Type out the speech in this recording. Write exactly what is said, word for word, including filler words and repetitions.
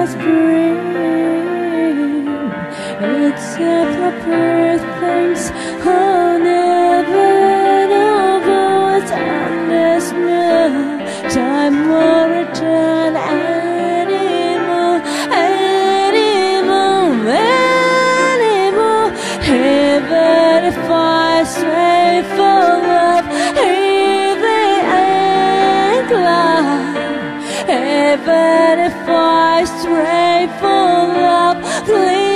spring, except for birth things. I'll never know what's on this new. Time won't return anymore, anymore, anymore. Even if I stray for love, even and climb. Even if I stray for love, please.